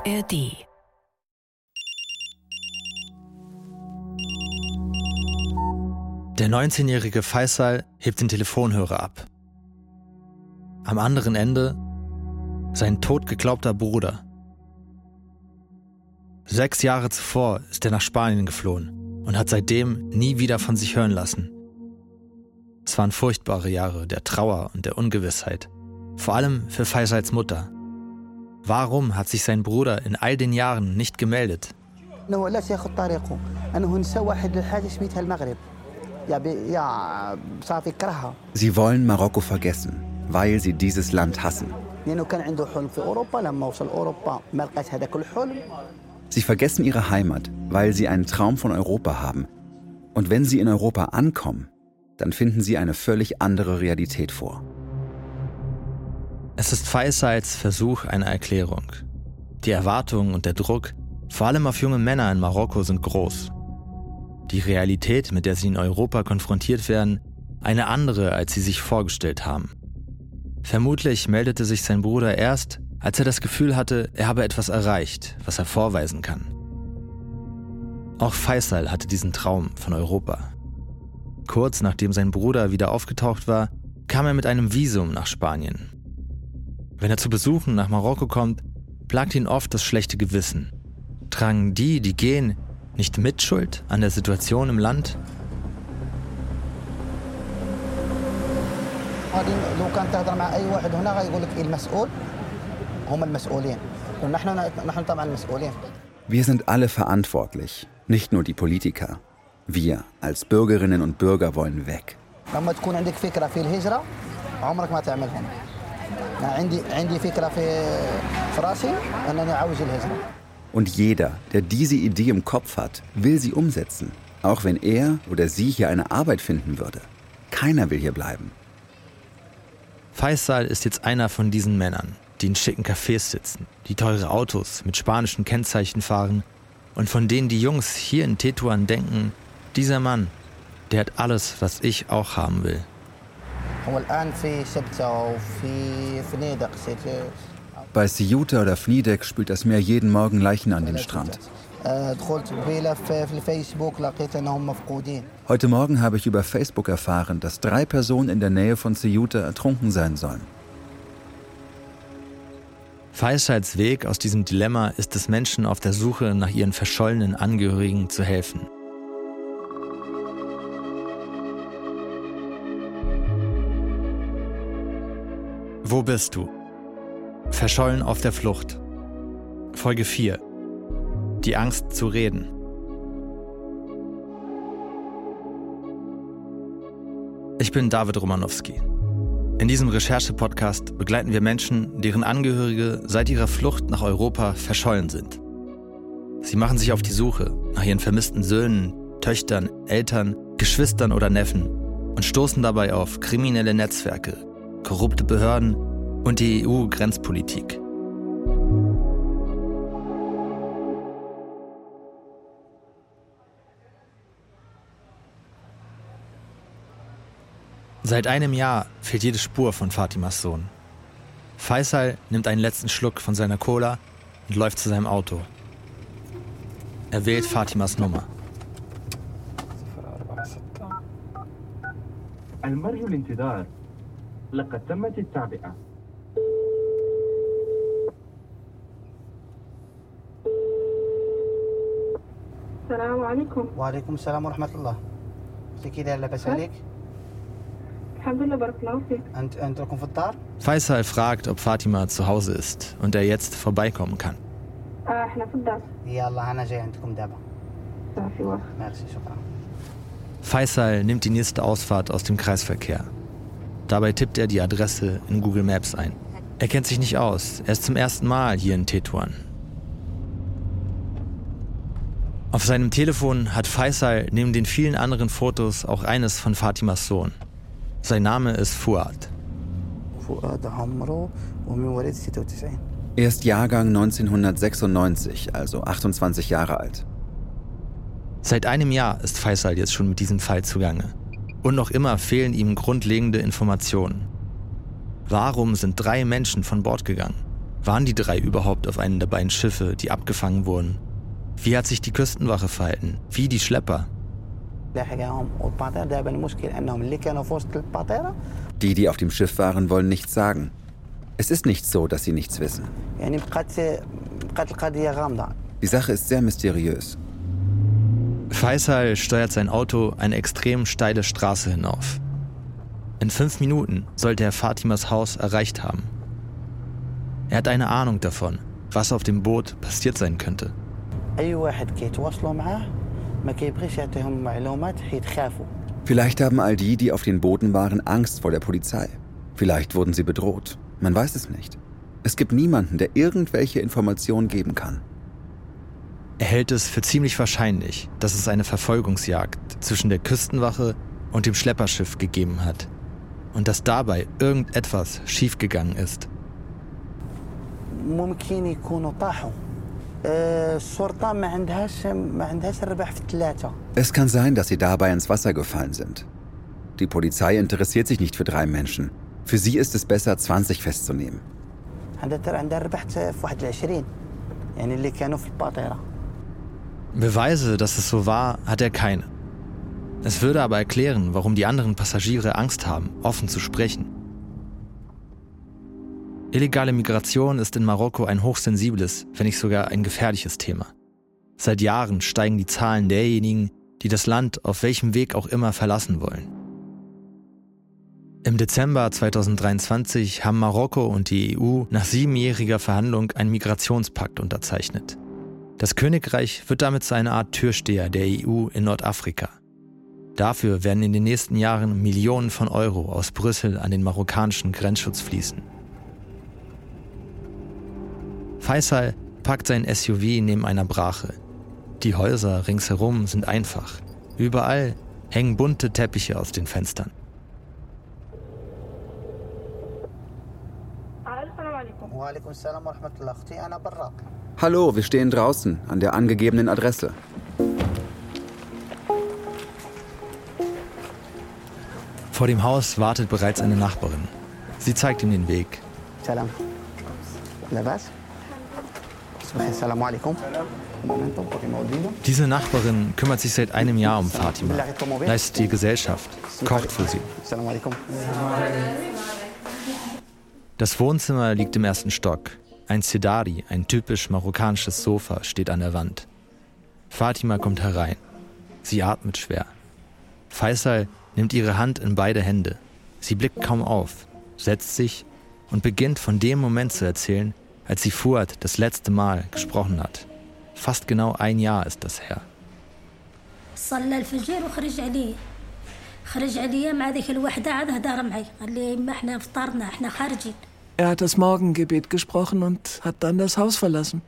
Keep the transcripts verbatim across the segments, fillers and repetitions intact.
R D. Der neunzehnjährige Faisal hebt den Telefonhörer ab. Am anderen Ende sein totgeglaubter Bruder. Sechs Jahre zuvor ist er nach Spanien geflohen und hat seitdem nie wieder von sich hören lassen. Es waren furchtbare Jahre der Trauer und der Ungewissheit, vor allem für Faisals Mutter. Warum hat sich sein Bruder in all den Jahren nicht gemeldet? Sie wollen Marokko vergessen, weil sie dieses Land hassen. Sie vergessen ihre Heimat, weil sie einen Traum von Europa haben. Und wenn sie in Europa ankommen, dann finden sie eine völlig andere Realität vor. Es ist Faisals Versuch einer Erklärung. Die Erwartungen und der Druck, vor allem auf junge Männer in Marokko, sind groß. Die Realität, mit der sie in Europa konfrontiert werden, eine andere, als sie sich vorgestellt haben. Vermutlich meldete sich sein Bruder erst, als er das Gefühl hatte, er habe etwas erreicht, was er vorweisen kann. Auch Faisal hatte diesen Traum von Europa. Kurz nachdem sein Bruder wieder aufgetaucht war, kam er mit einem Visum nach Spanien. Wenn er zu Besuchen nach Marokko kommt, plagt ihn oft das schlechte Gewissen. Tragen die, die gehen, nicht Mitschuld an der Situation im Land? Wir sind alle verantwortlich, nicht nur die Politiker. Wir als Bürgerinnen und Bürger wollen weg. Und jeder, der diese Idee im Kopf hat, will sie umsetzen. Auch wenn er oder sie hier eine Arbeit finden würde. Keiner will hier bleiben. Faisal ist jetzt einer von diesen Männern, die in schicken Cafés sitzen, die teure Autos mit spanischen Kennzeichen fahren und von denen die Jungs hier in Tetuan denken, dieser Mann, der hat alles, was ich auch haben will. Bei Ceuta oder Fnidek spült das Meer jeden Morgen Leichen an den Strand. Heute Morgen habe ich über Facebook erfahren, dass drei Personen in der Nähe von Ceuta ertrunken sein sollen. Faisals Weg aus diesem Dilemma ist es, Menschen auf der Suche nach ihren verschollenen Angehörigen zu helfen. Wo bist du? Verschollen auf der Flucht. Folge vier. Die Angst zu reden. Ich bin David Romanowski. In diesem Recherche-Podcast begleiten wir Menschen, deren Angehörige seit ihrer Flucht nach Europa verschollen sind. Sie machen sich auf die Suche nach ihren vermissten Söhnen, Töchtern, Eltern, Geschwistern oder Neffen und stoßen dabei auf kriminelle Netzwerke, korrupte Behörden und die E U-Grenzpolitik. Seit einem Jahr fehlt jede Spur von Fatimas Sohn. Faisal nimmt einen letzten Schluck von seiner Cola und läuft zu seinem Auto. Er wählt Fatimas Nummer. السلام عليكم. وعليكم السلام ورحمة الله. زي كده لاباس عليك؟ الحمد لله بارك الله فيك. أنت أنت لكم في الدار؟ Faisal fragt, ob Fatima zu Hause ist und er jetzt vorbeikommen kann. آه إحنا في الدار. يلا أنا جاي عندكم دابا. صافي واخا. ميرسي شكرا. Faisal nimmt die nächste Ausfahrt aus dem Kreisverkehr. Dabei tippt er die Adresse in Google Maps ein. Er kennt sich nicht aus, er ist zum ersten Mal hier in Tetuan. Auf seinem Telefon hat Faisal neben den vielen anderen Fotos auch eines von Fatimas Sohn. Sein Name ist Fuad. Er ist Jahrgang neunzehnhundertsechsundneunzig, also achtundzwanzig Jahre alt. Seit einem Jahr ist Faisal jetzt schon mit diesem Fall zugange. Und noch immer fehlen ihm grundlegende Informationen. Warum sind drei Menschen von Bord gegangen? Waren die drei überhaupt auf einem der beiden Schiffe, die abgefangen wurden? Wie hat sich die Küstenwache verhalten? Wie die Schlepper? Die, die auf dem Schiff waren, wollen nichts sagen. Es ist nicht so, dass sie nichts wissen. Die Sache ist sehr mysteriös. Faisal steuert sein Auto eine extrem steile Straße hinauf. In fünf Minuten sollte er Fatimas Haus erreicht haben. Er hat eine Ahnung davon, was auf dem Boot passiert sein könnte. Vielleicht haben all die, die auf den Booten waren, Angst vor der Polizei. Vielleicht wurden sie bedroht. Man weiß es nicht. Es gibt niemanden, der irgendwelche Informationen geben kann. Er hält es für ziemlich wahrscheinlich, dass es eine Verfolgungsjagd zwischen der Küstenwache und dem Schlepperschiff gegeben hat und dass dabei irgendetwas schiefgegangen ist. Es kann sein, dass sie dabei ins Wasser gefallen sind. Die Polizei interessiert sich nicht für drei Menschen. Für sie ist es besser, zwanzig festzunehmen. Beweise, dass es so war, hat er keine. Es würde aber erklären, warum die anderen Passagiere Angst haben, offen zu sprechen. Illegale Migration ist in Marokko ein hochsensibles, wenn nicht sogar ein gefährliches Thema. Seit Jahren steigen die Zahlen derjenigen, die das Land auf welchem Weg auch immer verlassen wollen. Im Dezember zweitausenddreiundzwanzig haben Marokko und die E U nach siebenjähriger Verhandlung einen Migrationspakt unterzeichnet. Das Königreich wird damit zu einer Art Türsteher der E U in Nordafrika. Dafür werden in den nächsten Jahren Millionen von Euro aus Brüssel an den marokkanischen Grenzschutz fließen. Faisal parkt sein S U V neben einer Brache. Die Häuser ringsherum sind einfach. Überall hängen bunte Teppiche aus den Fenstern. Hallo, wir stehen draußen an der angegebenen Adresse. Vor dem Haus wartet bereits eine Nachbarin. Sie zeigt ihm den Weg. Salam. Labas? Salam alaikum. Diese Nachbarin kümmert sich seit einem Jahr um Fatima, leistet ihr Gesellschaft, kocht für sie. Salam alaikum. Das Wohnzimmer liegt im ersten Stock. Ein Sedari, ein typisch marokkanisches Sofa, steht an der Wand. Fatima kommt herein. Sie atmet schwer. Faisal nimmt ihre Hand in beide Hände. Sie blickt kaum auf, setzt sich und beginnt von dem Moment zu erzählen, als sie Fuad das letzte Mal gesprochen hat. Fast genau ein Jahr ist das her. Er hat das Morgengebet gesprochen und hat dann das Haus verlassen.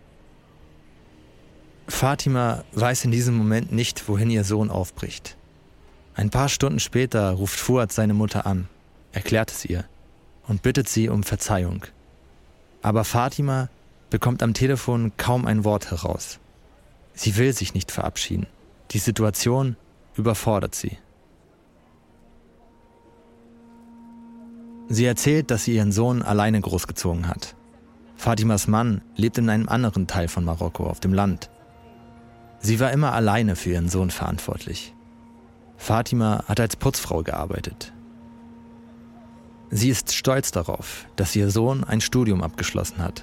Fatima weiß in diesem Moment nicht, wohin ihr Sohn aufbricht. Ein paar Stunden später ruft Fuad seine Mutter an, erklärt es ihr und bittet sie um Verzeihung. Aber Fatima bekommt am Telefon kaum ein Wort heraus. Sie will sich nicht verabschieden. Die Situation überfordert sie. Sie erzählt, dass sie ihren Sohn alleine großgezogen hat. Fatimas Mann lebt in einem anderen Teil von Marokko, auf dem Land. Sie war immer alleine für ihren Sohn verantwortlich. Fatima hat als Putzfrau gearbeitet. Sie ist stolz darauf, dass ihr Sohn ein Studium abgeschlossen hat.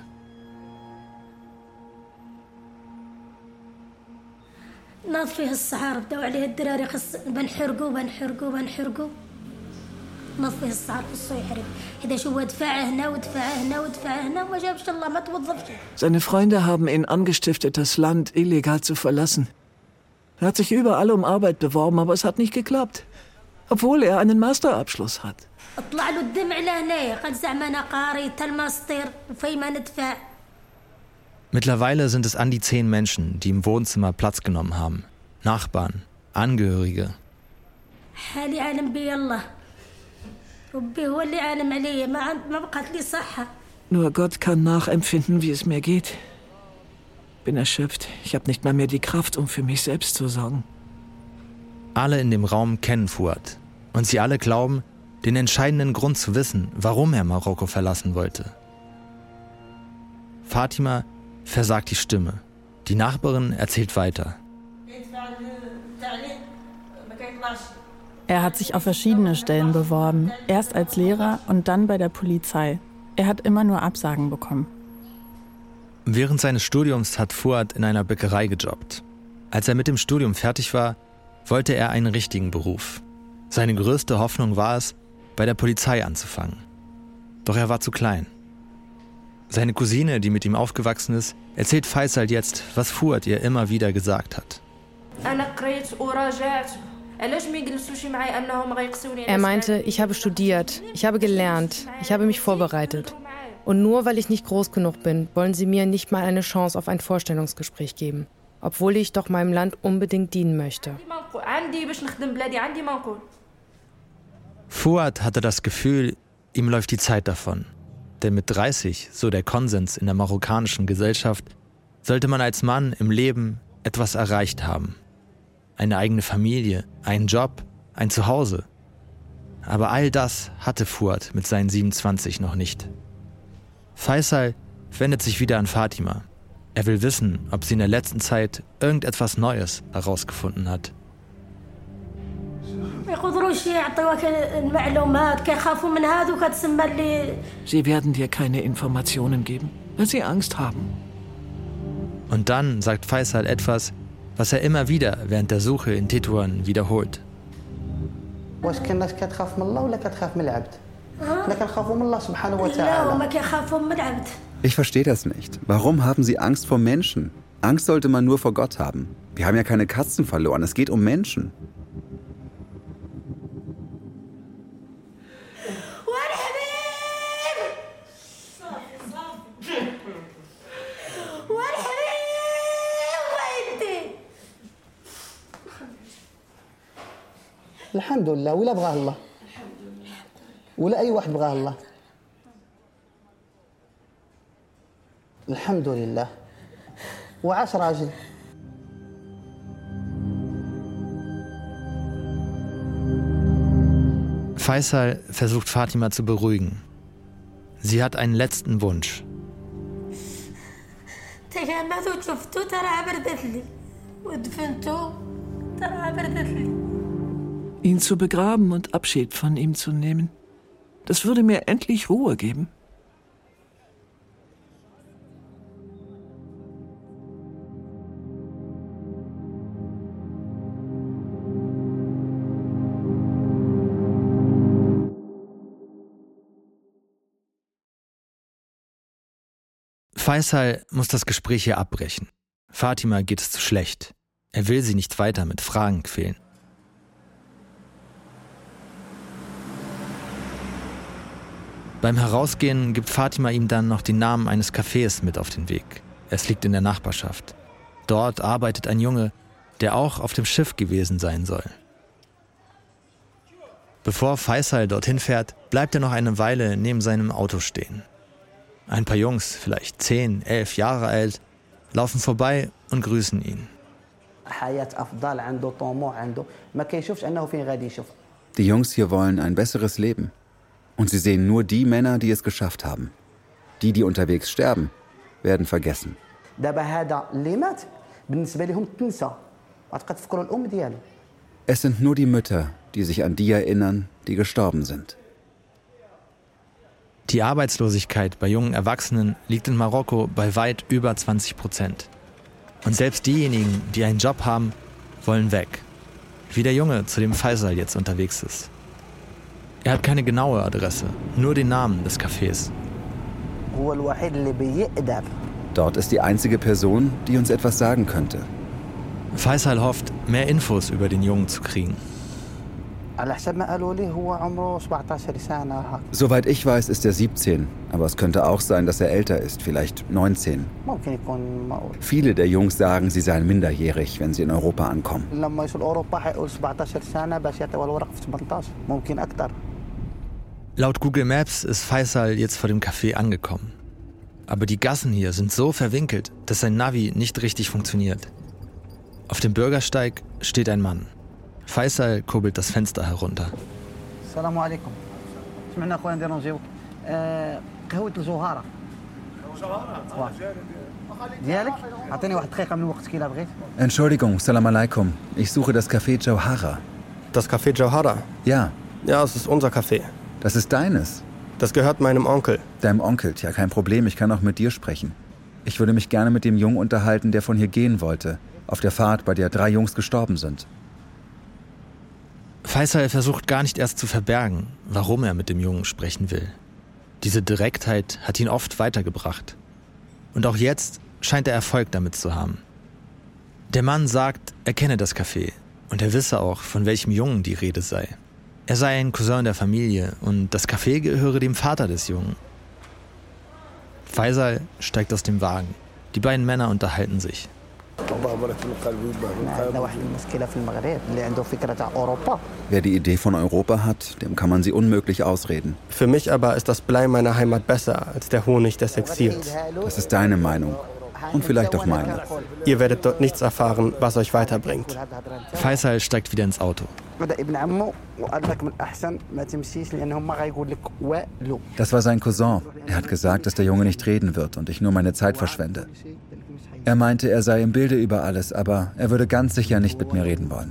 Seine Freunde haben ihn angestiftet, das Land illegal zu verlassen. Er hat sich überall um Arbeit beworben, aber es hat nicht geklappt. Obwohl er einen Masterabschluss hat. Mittlerweile sind es an die zehn Menschen, die im Wohnzimmer Platz genommen haben. Nachbarn, Angehörige. Nur Gott kann nachempfinden, wie es mir geht. Bin erschöpft. Ich habe nicht mal mehr die Kraft, um für mich selbst zu sorgen. Alle in dem Raum kennen Fuad. Und sie alle glauben, den entscheidenden Grund zu wissen, warum er Marokko verlassen wollte. Fatima versagt die Stimme. Die Nachbarin erzählt weiter. Er hat sich auf verschiedene Stellen beworben, erst als Lehrer und dann bei der Polizei. Er hat immer nur Absagen bekommen. Während seines Studiums hat Fuad in einer Bäckerei gejobbt. Als er mit dem Studium fertig war, wollte er einen richtigen Beruf. Seine größte Hoffnung war es, bei der Polizei anzufangen. Doch er war zu klein. Seine Cousine, die mit ihm aufgewachsen ist, erzählt Faisal jetzt, was Fuad ihr immer wieder gesagt hat. Er meinte, ich habe studiert, ich habe gelernt, ich habe mich vorbereitet. Und nur weil ich nicht groß genug bin, wollen sie mir nicht mal eine Chance auf ein Vorstellungsgespräch geben. Obwohl ich doch meinem Land unbedingt dienen möchte. Fuad hatte das Gefühl, ihm läuft die Zeit davon. Denn mit dreißig, so der Konsens in der marokkanischen Gesellschaft, sollte man als Mann im Leben etwas erreicht haben. Eine eigene Familie, einen Job, ein Zuhause. Aber all das hatte Fuad mit seinen siebenundzwanzig noch nicht. Faisal wendet sich wieder an Fatima. Er will wissen, ob sie in der letzten Zeit irgendetwas Neues herausgefunden hat. Sie werden dir keine Informationen geben, weil sie Angst haben. Und dann sagt Faisal etwas, was er immer wieder während der Suche in Tetuan wiederholt. Ich verstehe das nicht. Warum haben Sie Angst vor Menschen? Angst sollte man nur vor Gott haben. Wir haben ja keine Katzen verloren, es geht um Menschen. الحمد لله ولا بغاه الله ولا أي واحد بغاه الله الحمد لله وعاش راجل. Faisal versucht Fatima zu beruhigen. Sie hat einen letzten Wunsch. Ihn zu begraben und Abschied von ihm zu nehmen. Das würde mir endlich Ruhe geben. Faisal muss das Gespräch hier abbrechen. Fatima geht es zu schlecht. Er will sie nicht weiter mit Fragen quälen. Beim Herausgehen gibt Fatima ihm dann noch den Namen eines Cafés mit auf den Weg. Es liegt in der Nachbarschaft. Dort arbeitet ein Junge, der auch auf dem Schiff gewesen sein soll. Bevor Faisal dorthin fährt, bleibt er noch eine Weile neben seinem Auto stehen. Ein paar Jungs, vielleicht zehn, elf Jahre alt, laufen vorbei und grüßen ihn. Die Jungs hier wollen ein besseres Leben. Und sie sehen nur die Männer, die es geschafft haben. Die, die unterwegs sterben, werden vergessen. Es sind nur die Mütter, die sich an die erinnern, die gestorben sind. Die Arbeitslosigkeit bei jungen Erwachsenen liegt in Marokko bei weit über zwanzig Prozent. Und selbst diejenigen, die einen Job haben, wollen weg. Wie der Junge, zu dem Faisal jetzt unterwegs ist. Er hat keine genaue Adresse, nur den Namen des Cafés. Dort ist die einzige Person, die uns etwas sagen könnte. Faisal hofft, mehr Infos über den Jungen zu kriegen. Soweit ich weiß, ist er siebzehn, aber es könnte auch sein, dass er älter ist, vielleicht neunzehn. Viele der Jungs sagen, sie seien minderjährig, wenn sie in Europa ankommen. Laut Google Maps ist Faisal jetzt vor dem Café angekommen. Aber die Gassen hier sind so verwinkelt, dass sein Navi nicht richtig funktioniert. Auf dem Bürgersteig steht ein Mann. Faisal kurbelt das Fenster herunter. Assalamu alaikum. Entschuldigung, Salam alaikum. Ich suche das Café Jawhara. Das Café Jawhara? Ja. Ja, es ist unser Café. Das ist deines? Das gehört meinem Onkel. Deinem Onkel? Ja, kein Problem. Ich kann auch mit dir sprechen. Ich würde mich gerne mit dem Jungen unterhalten, der von hier gehen wollte. Auf der Fahrt, bei der drei Jungs gestorben sind. Faisal versucht gar nicht erst zu verbergen, warum er mit dem Jungen sprechen will. Diese Direktheit hat ihn oft weitergebracht. Und auch jetzt scheint er Erfolg damit zu haben. Der Mann sagt, er kenne das Café und er wisse auch, von welchem Jungen die Rede sei. Er sei ein Cousin der Familie und das Café gehöre dem Vater des Jungen. Faisal steigt aus dem Wagen. Die beiden Männer unterhalten sich. Wer die Idee von Europa hat, dem kann man sie unmöglich ausreden. Für mich aber ist das Blei meiner Heimat besser als der Honig des Exils. Das ist deine Meinung. Und vielleicht auch meine. Ihr werdet dort nichts erfahren, was euch weiterbringt. Faisal steigt wieder ins Auto. Das war sein Cousin. Er hat gesagt, dass der Junge nicht reden wird und ich nur meine Zeit verschwende. Er meinte, er sei im Bilde über alles, aber er würde ganz sicher nicht mit mir reden wollen.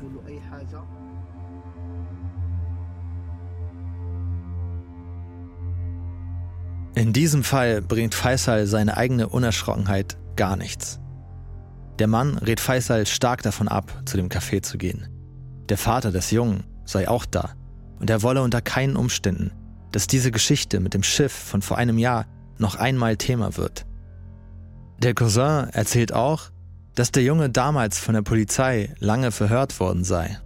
In diesem Fall bringt Faisal seine eigene Unerschrockenheit gar nichts. Der Mann rät Faisal stark davon ab, zu dem Café zu gehen. Der Vater des Jungen sei auch da und er wolle unter keinen Umständen, dass diese Geschichte mit dem Schiff von vor einem Jahr noch einmal Thema wird. Der Cousin erzählt auch, dass der Junge damals von der Polizei lange verhört worden sei.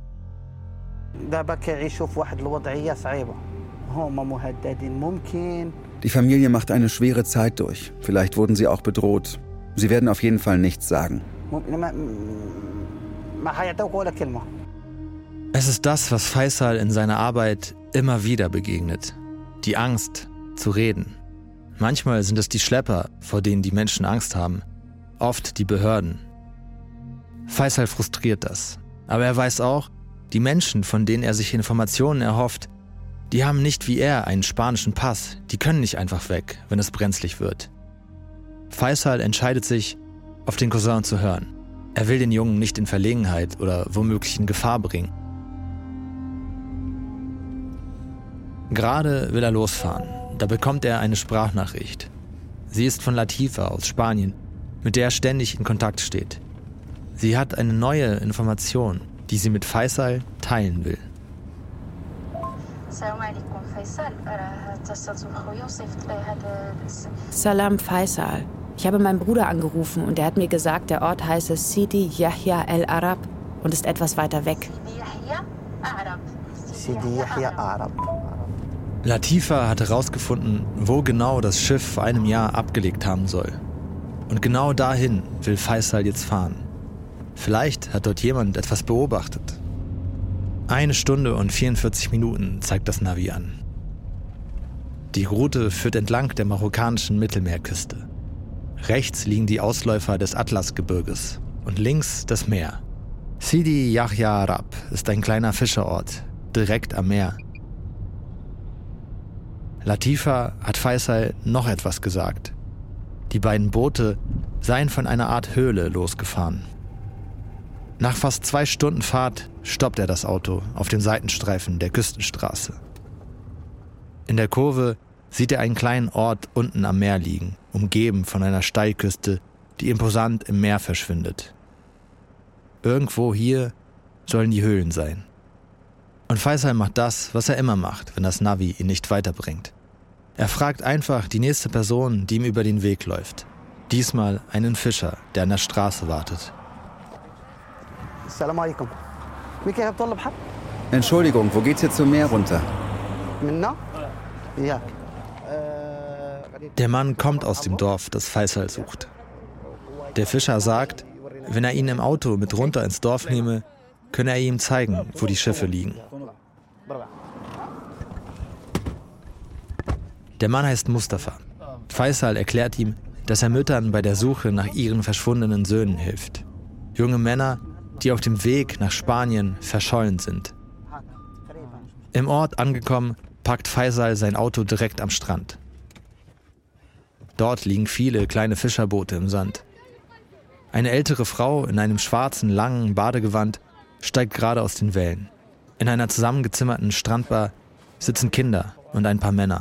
Die Familie macht eine schwere Zeit durch. Vielleicht wurden sie auch bedroht. Sie werden auf jeden Fall nichts sagen. Es ist das, was Faisal in seiner Arbeit immer wieder begegnet. Die Angst, zu reden. Manchmal sind es die Schlepper, vor denen die Menschen Angst haben. Oft die Behörden. Faisal frustriert das. Aber er weiß auch, die Menschen, von denen er sich Informationen erhofft, die haben nicht wie er einen spanischen Pass. Die können nicht einfach weg, wenn es brenzlig wird. Faisal entscheidet sich, auf den Cousin zu hören. Er will den Jungen nicht in Verlegenheit oder womöglich in Gefahr bringen. Gerade will er losfahren. Da bekommt er eine Sprachnachricht. Sie ist von Latifa aus Spanien, mit der er ständig in Kontakt steht. Sie hat eine neue Information, die sie mit Faisal teilen will. Salam Faisal. Ich habe meinen Bruder angerufen und er hat mir gesagt, der Ort heiße Sidi Yahya El Arab und ist etwas weiter weg. Sidi Yahya Arab. Latifa hat herausgefunden, wo genau das Schiff vor einem Jahr abgelegt haben soll. Und genau dahin will Faisal jetzt fahren. Vielleicht hat dort jemand etwas beobachtet. Eine Stunde und vierundvierzig Minuten zeigt das Navi an. Die Route führt entlang der marokkanischen Mittelmeerküste. Rechts liegen die Ausläufer des Atlasgebirges und links das Meer. Sidi Yahya Arab ist ein kleiner Fischerort, direkt am Meer. Latifa hat Faisal noch etwas gesagt. Die beiden Boote seien von einer Art Höhle losgefahren. Nach fast zwei Stunden Fahrt stoppt er das Auto auf dem Seitenstreifen der Küstenstraße. In der Kurve sieht er einen kleinen Ort unten am Meer liegen, umgeben von einer Steilküste, die imposant im Meer verschwindet. Irgendwo hier sollen die Höhlen sein. Und Faisal macht das, was er immer macht, wenn das Navi ihn nicht weiterbringt. Er fragt einfach die nächste Person, die ihm über den Weg läuft. Diesmal einen Fischer, der an der Straße wartet. Entschuldigung, wo geht's hier zum Meer runter? Der Mann kommt aus dem Dorf, das Faisal sucht. Der Fischer sagt, wenn er ihn im Auto mit runter ins Dorf nehme, könne er ihm zeigen, wo die Schiffe liegen. Der Mann heißt Mustafa. Faisal erklärt ihm, dass er Müttern bei der Suche nach ihren verschwundenen Söhnen hilft. Junge Männer, die auf dem Weg nach Spanien verschollen sind. Im Ort angekommen, parkt Faisal sein Auto direkt am Strand. Dort liegen viele kleine Fischerboote im Sand. Eine ältere Frau in einem schwarzen, langen Badegewand steigt gerade aus den Wellen. In einer zusammengezimmerten Strandbar sitzen Kinder und ein paar Männer.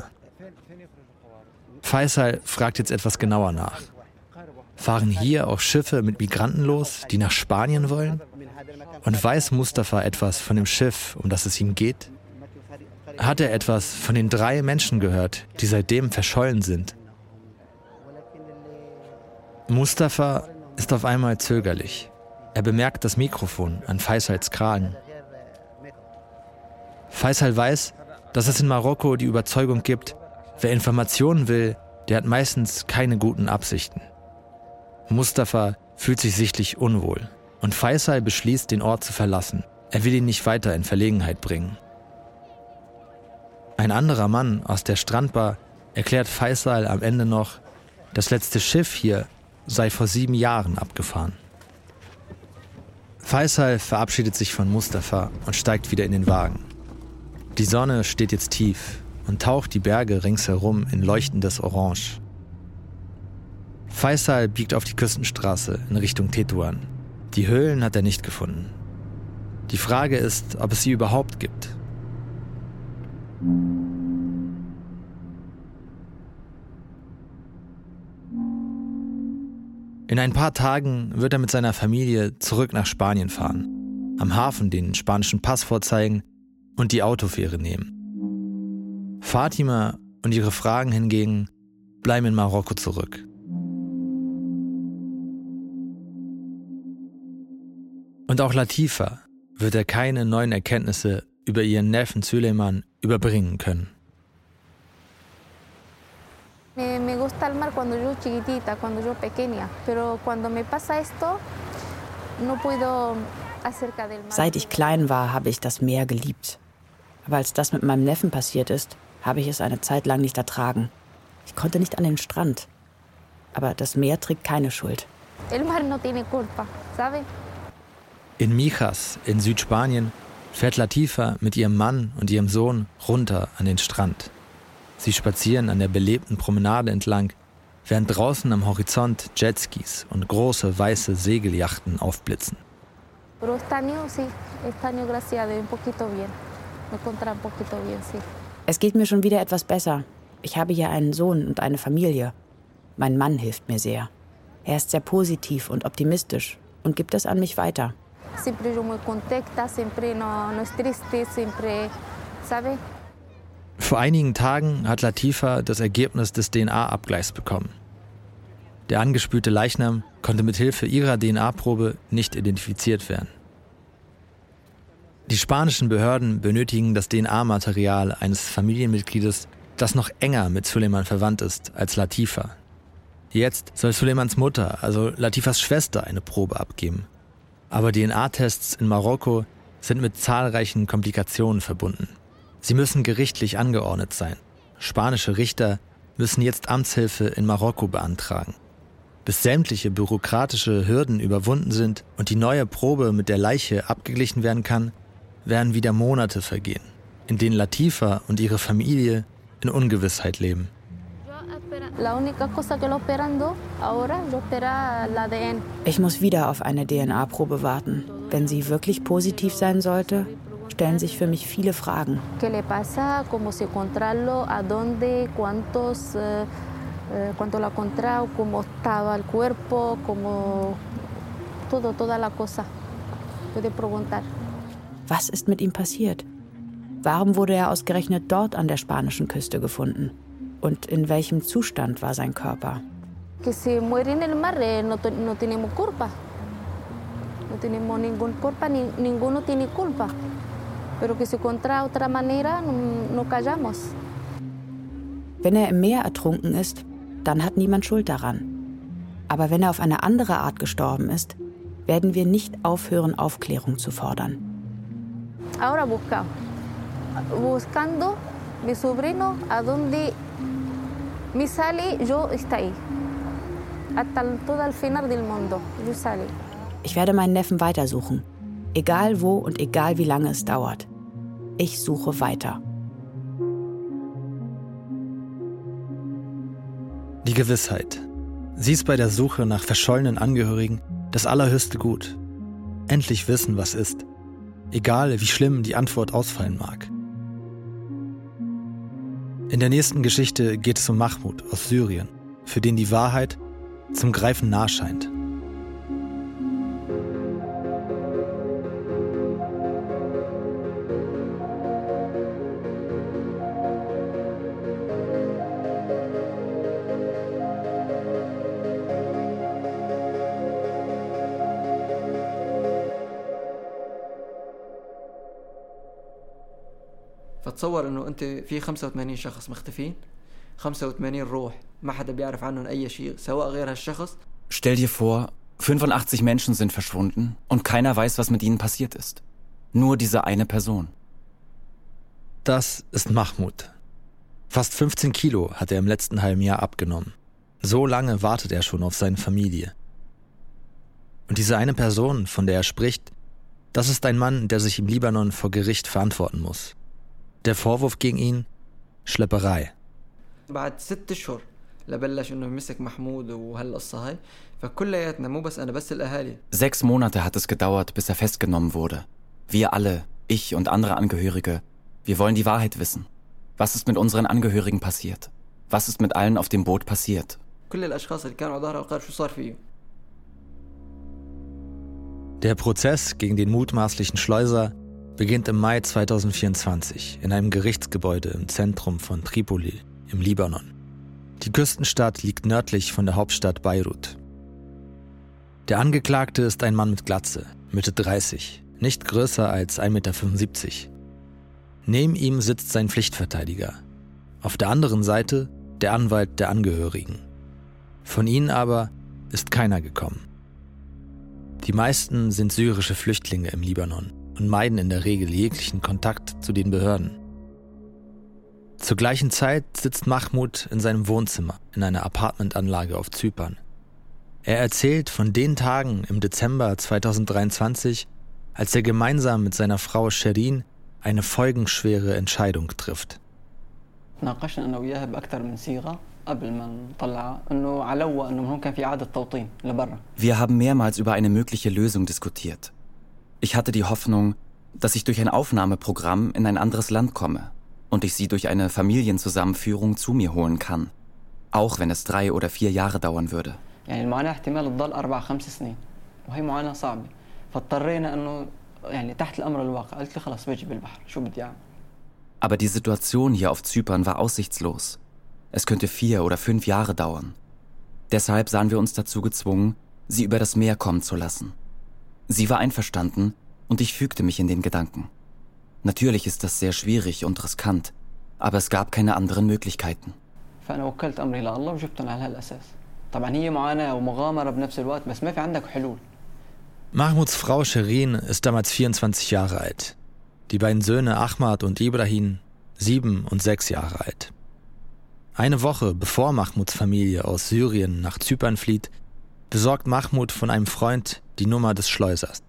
Faisal fragt jetzt etwas genauer nach. Fahren hier auch Schiffe mit Migranten los, die nach Spanien wollen? Und weiß Mustafa etwas von dem Schiff, um das es ihm geht? Hat er etwas von den drei Menschen gehört, die seitdem verschollen sind? Mustafa ist auf einmal zögerlich. Er bemerkt das Mikrofon an Faisals Kragen. Faisal weiß, dass es in Marokko die Überzeugung gibt, wer Informationen will, der hat meistens keine guten Absichten. Mustafa fühlt sich sichtlich unwohl und Faisal beschließt, den Ort zu verlassen. Er will ihn nicht weiter in Verlegenheit bringen. Ein anderer Mann aus der Strandbar erklärt Faisal am Ende noch, das letzte Schiff hier sei vor sieben Jahren abgefahren. Faisal verabschiedet sich von Mustafa und steigt wieder in den Wagen. Die Sonne steht jetzt tief und taucht die Berge ringsherum in leuchtendes Orange. Faisal biegt auf die Küstenstraße in Richtung Tetuan. Die Höhlen hat er nicht gefunden. Die Frage ist, ob es sie überhaupt gibt. In ein paar Tagen wird er mit seiner Familie zurück nach Spanien fahren, am Hafen den spanischen Pass vorzeigen und die Autofähre nehmen. Fatima und ihre Fragen hingegen bleiben in Marokko zurück. Und auch Latifa wird er keine neuen Erkenntnisse über ihren Neffen Süleyman überbringen können. Me gusta el mar cuando yo chiquitita, cuando yo pequeña, pero cuando me pasa esto, no puedo acerca del mar. Seit ich klein war, habe ich das Meer geliebt. Aber als das mit meinem Neffen passiert ist, habe ich es eine Zeit lang nicht ertragen. Ich konnte nicht an den Strand. Aber das Meer trägt keine Schuld. El mar no tiene culpa, ¿sabe? In Mijas in Südspanien fährt Latifa mit ihrem Mann und ihrem Sohn runter an den Strand. Sie spazieren an der belebten Promenade entlang, während draußen am Horizont Jetskis und große weiße Segelyachten aufblitzen. Es geht mir schon wieder etwas besser. Ich habe hier einen Sohn und eine Familie. Mein Mann hilft mir sehr. Er ist sehr positiv und optimistisch und gibt es an mich weiter. Vor einigen Tagen hat Latifa das Ergebnis des D N A-Abgleichs bekommen. Der angespülte Leichnam konnte mit Hilfe ihrer D N A-Probe nicht identifiziert werden. Die spanischen Behörden benötigen das D N A-Material eines Familienmitgliedes, das noch enger mit Süleyman verwandt ist als Latifa. Jetzt soll Süleymans Mutter, also Latifas Schwester, eine Probe abgeben. Aber D N A-Tests in Marokko sind mit zahlreichen Komplikationen verbunden. Sie müssen gerichtlich angeordnet sein. Spanische Richter müssen jetzt Amtshilfe in Marokko beantragen. Bis sämtliche bürokratische Hürden überwunden sind und die neue Probe mit der Leiche abgeglichen werden kann, werden wieder Monate vergehen, in denen Latifa und ihre Familie in Ungewissheit leben. Ich muss wieder auf eine D N A-Probe warten. Wenn sie wirklich positiv sein sollte, stellen sich für mich viele Fragen. Was ist mit ihm passiert? Warum wurde er ausgerechnet dort an der spanischen Küste gefunden? Und in welchem Zustand war sein Körper? Que se muere en el mar, no, no tenemos culpa. No tenemos ningún culpa, ni, ninguno tiene culpa. Pero que se encuentra otra manera, no, no callamos. Wenn er im Meer ertrunken ist, dann hat niemand Schuld daran. Aber wenn er auf eine andere Art gestorben ist, werden wir nicht aufhören, Aufklärung zu fordern. Ahora busca, buscando mi sobrino a donde mi sale, yo está ahí. Hasta todo el final del mundo, yo sale. Ich werde meinen Neffen weitersuchen. Egal wo und egal wie lange es dauert. Ich suche weiter. Die Gewissheit. Sie ist bei der Suche nach verschollenen Angehörigen das allerhöchste Gut. Endlich wissen, was ist. Egal, wie schlimm die Antwort ausfallen mag. In der nächsten Geschichte geht es um Mahmoud aus Syrien, für den die Wahrheit zum Greifen nah scheint. فتصور انه انت في خمسة وثمانين شخص مختفين خمسة وثمانين روح ما حدا بيعرف عنهم اي شيء سواء غير هالشخص. Stell dir vor, fünfundachtzig Menschen sind verschwunden und keiner weiß, was mit ihnen passiert ist. Nur diese eine Person. Das ist Mahmoud. Fast fünfzehn Kilo hat er im letzten halben Jahr abgenommen. So lange wartet er schon auf seine Familie. Und diese eine Person, von der er spricht, das ist ein Mann, der sich im Libanon vor Gericht verantworten muss. Der Vorwurf gegen ihn? Schlepperei. بعد ست أشهر لبلش إنه يمسك محمود وهالقصة هاي فكلياتنا مو بس أنا بس الأهالي. Sechs Monate hat es gedauert, bis er festgenommen wurde. Wir alle, ich und andere Angehörige, wir wollen die Wahrheit wissen. Was ist mit unseren Angehörigen passiert? Was ist mit allen auf dem Boot passiert? كل الأشخاص اللي كانوا على ظهر القارب شو صار فيهم؟ Der Prozess gegen den mutmaßlichen Schleuser beginnt im Mai zweitausendvierundzwanzig in einem Gerichtsgebäude im Zentrum von Tripoli im Libanon. Die Küstenstadt liegt nördlich von der Hauptstadt Beirut. Der Angeklagte ist ein Mann mit Glatze, Mitte dreißig, nicht größer als ein Meter fünfundsiebzig. Neben ihm sitzt sein Pflichtverteidiger. Auf der anderen Seite der Anwalt der Angehörigen. Von ihnen aber ist keiner gekommen. Die meisten sind syrische Flüchtlinge im Libanon und meiden in der Regel jeglichen Kontakt zu den Behörden. Zur gleichen Zeit sitzt Mahmoud in seinem Wohnzimmer in einer Apartmentanlage auf Zypern. Er erzählt von den Tagen im Dezember zweitausenddreiundzwanzig, als er gemeinsam mit seiner Frau Shirin eine folgenschwere Entscheidung trifft. Wir haben mehrmals über eine mögliche Lösung diskutiert. Ich hatte die Hoffnung, dass ich durch ein Aufnahmeprogramm in ein anderes Land komme und ich sie durch eine Familienzusammenführung zu mir holen kann, auch wenn es drei oder vier Jahre dauern würde. Aber die Situation hier auf Zypern war aussichtslos. Es könnte vier oder fünf Jahre dauern. Deshalb sahen wir uns dazu gezwungen, sie über das Meer kommen zu lassen. Sie war einverstanden und ich fügte mich in den Gedanken. Natürlich ist das sehr schwierig und riskant, aber es gab keine anderen Möglichkeiten. Mahmouds Frau Shirin ist damals vierundzwanzig Jahre alt. Die beiden Söhne Ahmad und Ibrahim, sieben und sechs Jahre alt. Eine Woche bevor Mahmouds Familie aus Syrien nach Zypern flieht, besorgt Mahmoud von einem Freund die Nummer des Schleusers.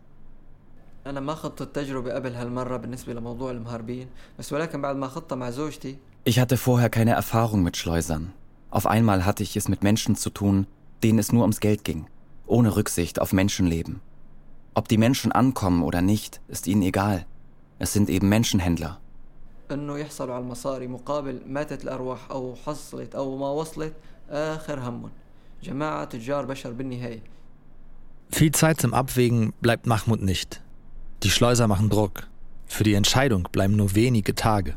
Ich hatte vorher keine Erfahrung mit Schleusern. Auf einmal hatte ich es mit Menschen zu tun, denen es nur ums Geld ging, ohne Rücksicht auf Menschenleben. Ob die Menschen ankommen oder nicht, ist ihnen egal. Es sind eben Menschenhändler. Viel Zeit zum Abwägen bleibt Mahmoud nicht. Die Schleuser machen Druck. Für die Entscheidung bleiben nur wenige Tage.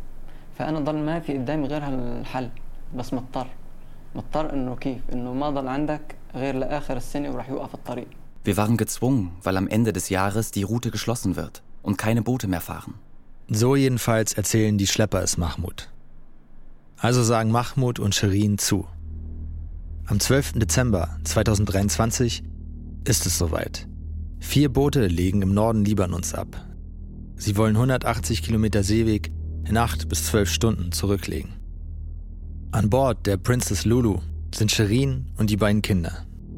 Wir waren gezwungen, weil am Ende des Jahres die Route geschlossen wird und keine Boote mehr fahren. So jedenfalls erzählen die Schlepper es Mahmoud. Also sagen Mahmoud und Shirin zu. Am zwölften Dezember zweitausenddreiundzwanzig ist es soweit. Vier Boote legen im Norden Libanons ab. Sie wollen hundertachtzig Kilometer Seeweg in acht bis zwölf Stunden zurücklegen. An Bord der Princess Lulu sind Shirin und die beiden Kinder.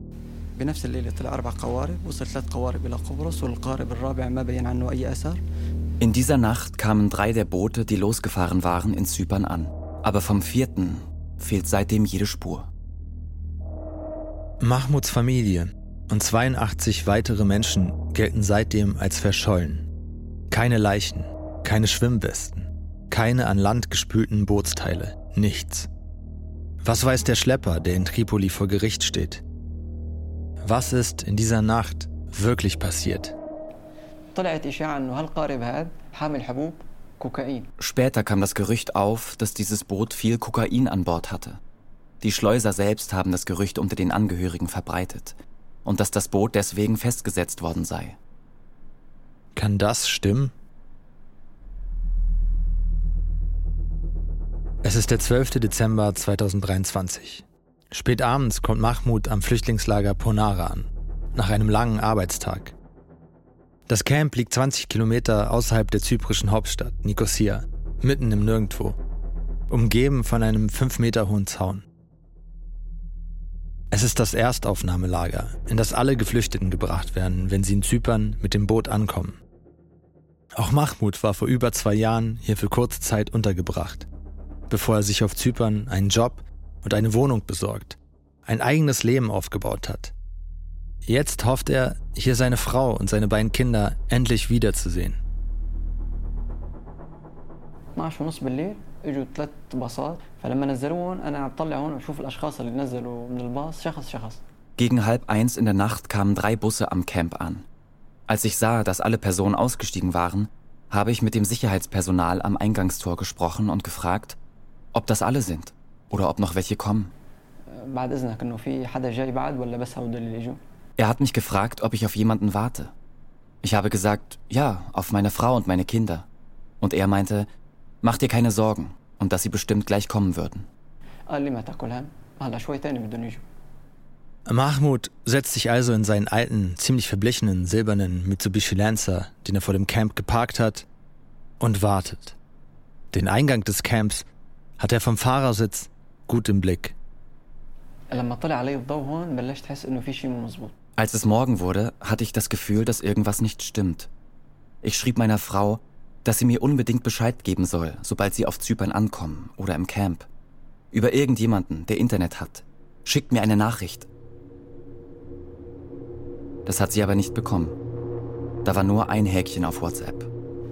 In dieser Nacht kamen drei der Boote, die losgefahren waren, in Zypern an. Aber vom vierten fehlt seitdem jede Spur. Mahmuds Familie und zweiundachtzig weitere Menschen gelten seitdem als verschollen. Keine Leichen, keine Schwimmwesten, keine an Land gespülten Bootsteile, nichts. Was weiß der Schlepper, der in Tripoli vor Gericht steht? Was ist in dieser Nacht wirklich passiert? Später kam das Gerücht auf, dass dieses Boot viel Kokain an Bord hatte. Die Schleuser selbst haben das Gerücht unter den Angehörigen verbreitet und dass das Boot deswegen festgesetzt worden sei. Kann das stimmen? Es ist der zwölfte Dezember zweitausenddreiundzwanzig. Spät abends kommt Mahmud am Flüchtlingslager Ponara an, nach einem langen Arbeitstag. Das Camp liegt zwanzig Kilometer außerhalb der zyprischen Hauptstadt, Nikosia, mitten im Nirgendwo, umgeben von einem fünf Meter hohen Zaun. Es ist das Erstaufnahmelager, in das alle Geflüchteten gebracht werden, wenn sie in Zypern mit dem Boot ankommen. Auch Mahmud war vor über zwei Jahren hier für kurze Zeit untergebracht, bevor er sich auf Zypern einen Job und eine Wohnung besorgt, ein eigenes Leben aufgebaut hat. Jetzt hofft er, hier seine Frau und seine beiden Kinder endlich wiederzusehen. Gegen halb eins in der Nacht kamen drei Busse am Camp an. Als ich sah, dass alle Personen ausgestiegen waren, habe ich mit dem Sicherheitspersonal am Eingangstor gesprochen und gefragt, ob das alle sind oder ob noch welche kommen. Er hat mich gefragt, ob ich auf jemanden warte. Ich habe gesagt, ja, auf meine Frau und meine Kinder. Und er meinte, mach dir keine Sorgen und dass sie bestimmt gleich kommen würden. Mahmud setzt sich also in seinen alten, ziemlich verblichenen, silbernen Mitsubishi Lancer, den er vor dem Camp geparkt hat, und wartet. Den Eingang des Camps hat er vom Fahrersitz gut im Blick. Als es Morgen wurde, hatte ich das Gefühl, dass irgendwas nicht stimmt. Ich schrieb meiner Frau, dass sie mir unbedingt Bescheid geben soll, sobald sie auf Zypern ankommen oder im Camp. Über irgendjemanden, der Internet hat. Schickt mir eine Nachricht. Das hat sie aber nicht bekommen. Da war nur ein Häkchen auf WhatsApp.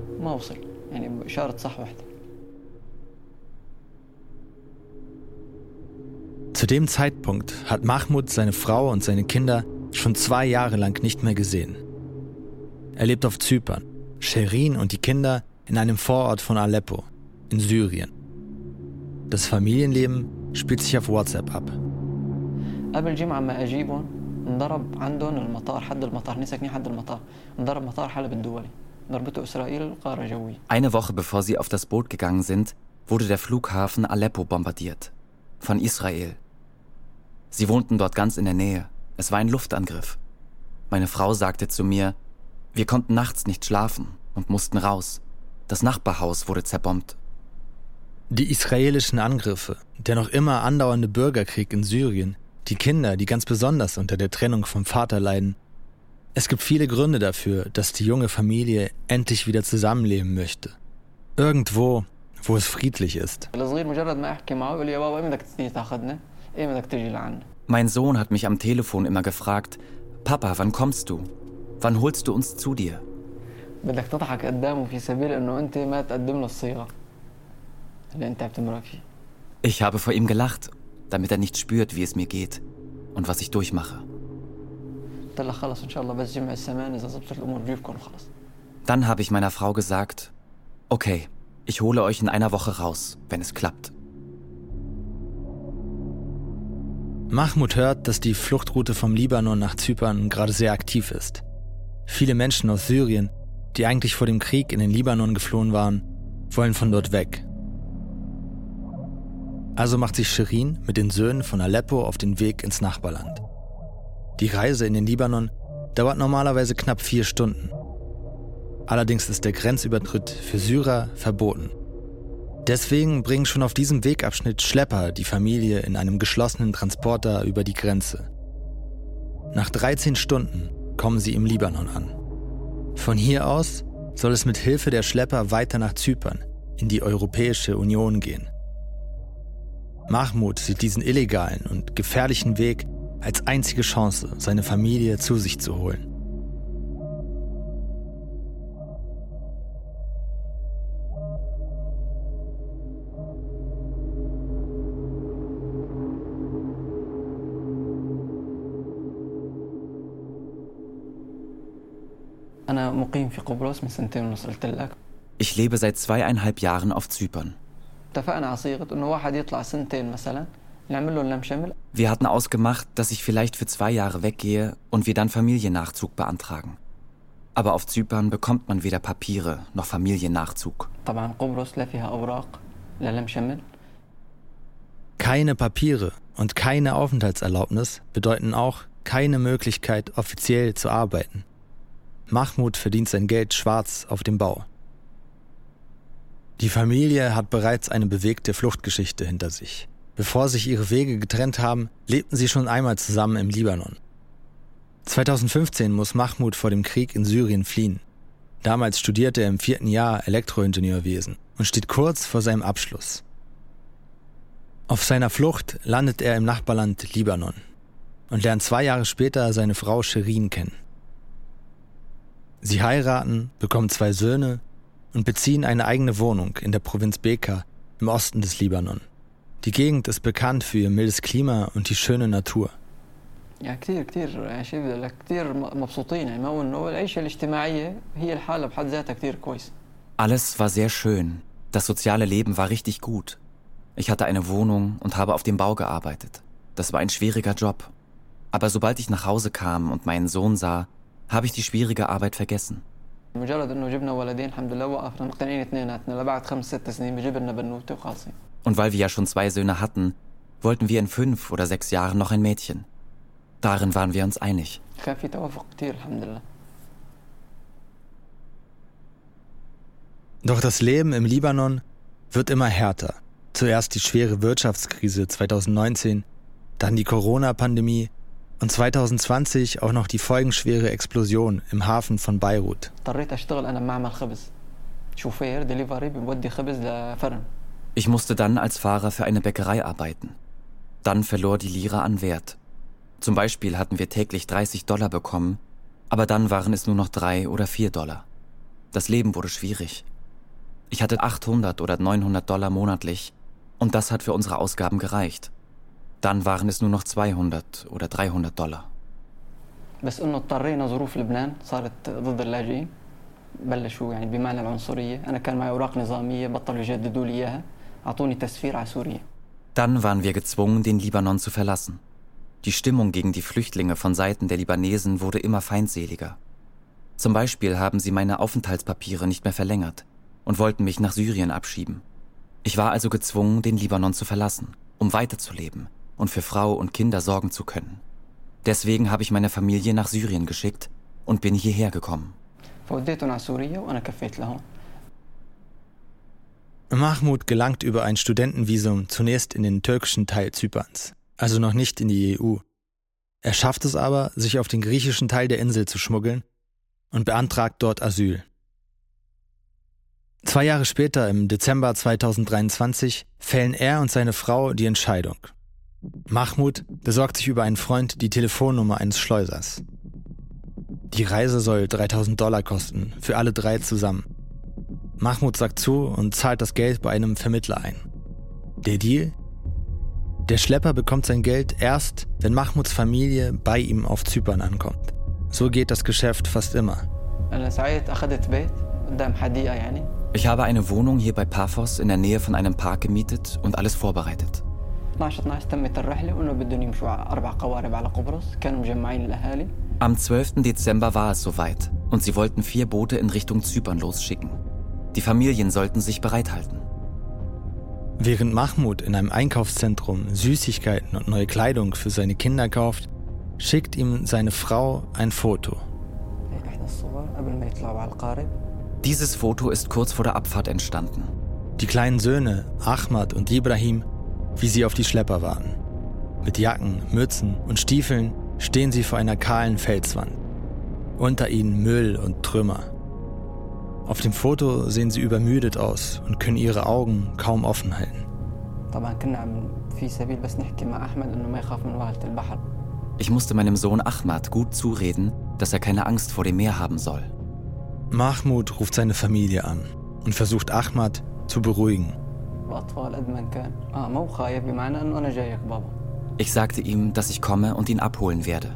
Zu dem Zeitpunkt hat Mahmud seine Frau und seine Kinder schon zwei Jahre lang nicht mehr gesehen. Er lebt auf Zypern, Sherin und die Kinder in einem Vorort von Aleppo, in Syrien. Das Familienleben spielt sich auf WhatsApp ab. Eine Woche bevor sie auf das Boot gegangen sind, wurde der Flughafen Aleppo bombardiert. Von Israel. Sie wohnten dort ganz in der Nähe. Es war ein Luftangriff. Meine Frau sagte zu mir, wir konnten nachts nicht schlafen und mussten raus. Das Nachbarhaus wurde zerbombt. Die israelischen Angriffe, der noch immer andauernde Bürgerkrieg in Syrien, die Kinder, die ganz besonders unter der Trennung vom Vater leiden. Es gibt viele Gründe dafür, dass die junge Familie endlich wieder zusammenleben möchte. Irgendwo, wo es friedlich ist. Mein Sohn hat mich am Telefon immer gefragt, Papa, wann kommst du? Wann holst du uns zu dir? Ich habe vor ihm gelacht, damit er nicht spürt, wie es mir geht und was ich durchmache. Dann habe ich meiner Frau gesagt, okay, ich hole euch in einer Woche raus, wenn es klappt. Mahmud hört, dass die Fluchtroute vom Libanon nach Zypern gerade sehr aktiv ist. Viele Menschen aus Syrien, die eigentlich vor dem Krieg in den Libanon geflohen waren, wollen von dort weg. Also macht sich Sherin mit den Söhnen von Aleppo auf den Weg ins Nachbarland. Die Reise in den Libanon dauert normalerweise knapp vier Stunden. Allerdings ist der Grenzübertritt für Syrer verboten. Deswegen bringen schon auf diesem Wegabschnitt Schlepper die Familie in einem geschlossenen Transporter über die Grenze. Nach dreizehn Stunden kommen sie im Libanon an. Von hier aus soll es mit Hilfe der Schlepper weiter nach Zypern, in die Europäische Union gehen. Mahmud sieht diesen illegalen und gefährlichen Weg als einzige Chance, seine Familie zu sich zu holen. Ich lebe seit zweieinhalb Jahren auf Zypern. Wir hatten ausgemacht, dass ich vielleicht für zwei Jahre weggehe und wir dann Familiennachzug beantragen. Aber auf Zypern bekommt man weder Papiere noch Familiennachzug. Keine Papiere und keine Aufenthaltserlaubnis bedeuten auch keine Möglichkeit, offiziell zu arbeiten. Mahmoud verdient sein Geld schwarz auf dem Bau. Die Familie hat bereits eine bewegte Fluchtgeschichte hinter sich. Bevor sich ihre Wege getrennt haben, lebten sie schon einmal zusammen im Libanon. zweitausendfünfzehn muss Mahmoud vor dem Krieg in Syrien fliehen. Damals studierte er im vierten Jahr Elektroingenieurwesen und steht kurz vor seinem Abschluss. Auf seiner Flucht landet er im Nachbarland Libanon und lernt zwei Jahre später seine Frau Shirin kennen. Sie heiraten, bekommen zwei Söhne und beziehen eine eigene Wohnung in der Provinz Bekaa im Osten des Libanon. Die Gegend ist bekannt für ihr mildes Klima und die schöne Natur. Alles war sehr schön. Das soziale Leben war richtig gut. Ich hatte eine Wohnung und habe auf dem Bau gearbeitet. Das war ein schwieriger Job. Aber sobald ich nach Hause kam und meinen Sohn sah, habe ich die schwierige Arbeit vergessen. Und weil wir ja schon zwei Söhne hatten, wollten wir in fünf oder sechs Jahren noch ein Mädchen. Darin waren wir uns einig. Doch das Leben im Libanon wird immer härter. Zuerst die schwere Wirtschaftskrise zweitausendneunzehn, dann die Corona-Pandemie und zweitausendzwanzig auch noch die folgenschwere Explosion im Hafen von Beirut. Ich musste dann als Fahrer für eine Bäckerei arbeiten. Dann verlor die Lira an Wert. Zum Beispiel hatten wir täglich dreißig Dollar bekommen, aber dann waren es nur noch drei oder vier Dollar. Das Leben wurde schwierig. Ich hatte achthundert oder neunhundert Dollar monatlich und das hat für unsere Ausgaben gereicht. Dann waren es nur noch zweihundert oder dreihundert Dollar. Dann waren wir gezwungen, den Libanon zu verlassen. Die Stimmung gegen die Flüchtlinge von Seiten der Libanesen wurde immer feindseliger. Zum Beispiel haben sie meine Aufenthaltspapiere nicht mehr verlängert und wollten mich nach Syrien abschieben. Ich war also gezwungen, den Libanon zu verlassen, um weiterzuleben und für Frau und Kinder sorgen zu können. Deswegen habe ich meine Familie nach Syrien geschickt und bin hierher gekommen. Mahmoud gelangt über ein Studentenvisum zunächst in den türkischen Teil Zyperns, also noch nicht in die E U. Er schafft es aber, sich auf den griechischen Teil der Insel zu schmuggeln und beantragt dort Asyl. Zwei Jahre später, im Dezember zweitausenddreiundzwanzig, fällen er und seine Frau die Entscheidung. Mahmoud besorgt sich über einen Freund die Telefonnummer eines Schleusers. Die Reise soll dreitausend Dollar kosten, für alle drei zusammen. Mahmoud sagt zu und zahlt das Geld bei einem Vermittler ein. Der Deal? Der Schlepper bekommt sein Geld erst, wenn Mahmouds Familie bei ihm auf Zypern ankommt. So geht das Geschäft fast immer. Ich habe eine Wohnung hier bei Paphos in der Nähe von einem Park gemietet und alles vorbereitet. Am zwölften Dezember war es soweit und sie wollten vier Boote in Richtung Zypern losschicken. Die Familien sollten sich bereithalten. Während Mahmoud in einem Einkaufszentrum Süßigkeiten und neue Kleidung für seine Kinder kauft, schickt ihm seine Frau ein Foto. Dieses Foto ist kurz vor der Abfahrt entstanden. Die kleinen Söhne, Ahmad und Ibrahim, wie sie auf die Schlepper warten. Mit Jacken, Mützen und Stiefeln stehen sie vor einer kahlen Felswand. Unter ihnen Müll und Trümmer. Auf dem Foto sehen sie übermüdet aus und können ihre Augen kaum offen halten. Ich musste meinem Sohn Ahmad gut zureden, dass er keine Angst vor dem Meer haben soll. Mahmoud ruft seine Familie an und versucht Ahmad zu beruhigen. Ich sagte ihm, dass ich komme und ihn abholen werde.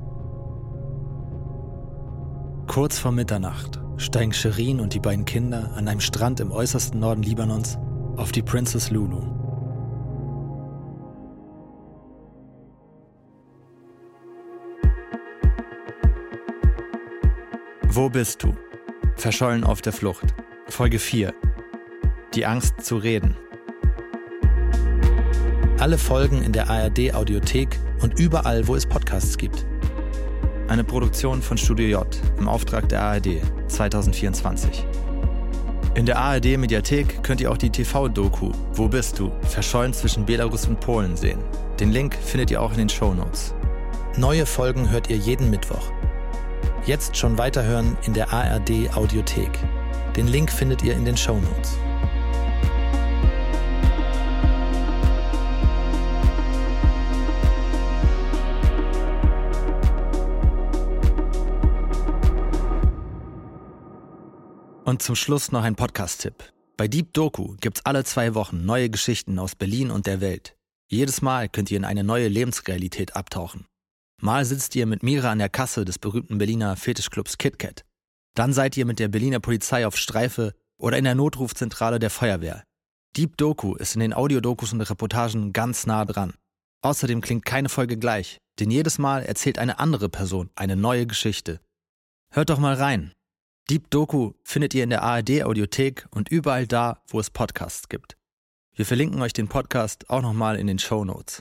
Kurz vor Mitternacht steigen Shirin und die beiden Kinder an einem Strand im äußersten Norden Libanons auf die Princess Lulu. Wo bist du? Verschollen auf der Flucht. Folge vier. Die Angst zu reden. Alle Folgen in der A R D Audiothek und überall, wo es Podcasts gibt. Eine Produktion von Studio J im Auftrag der A R D zwanzig vierundzwanzig. In der A R D Mediathek könnt ihr auch die T V-Doku Wo bist du? Verschollen zwischen Belarus und Polen sehen. Den Link findet ihr auch in den Shownotes. Neue Folgen hört ihr jeden Mittwoch. Jetzt schon weiterhören in der A R D Audiothek. Den Link findet ihr in den Shownotes. Und zum Schluss noch ein Podcast-Tipp. Bei Deep Doku gibt's alle zwei Wochen neue Geschichten aus Berlin und der Welt. Jedes Mal könnt ihr in eine neue Lebensrealität abtauchen. Mal sitzt ihr mit Mira an der Kasse des berühmten Berliner Fetischclubs KitKat. Dann seid ihr mit der Berliner Polizei auf Streife oder in der Notrufzentrale der Feuerwehr. Deep Doku ist in den Audiodokus und Reportagen ganz nah dran. Außerdem klingt keine Folge gleich, denn jedes Mal erzählt eine andere Person eine neue Geschichte. Hört doch mal rein. Deep Doku findet ihr in der A R D Audiothek und überall da, wo es Podcasts gibt. Wir verlinken euch den Podcast auch nochmal in den Shownotes.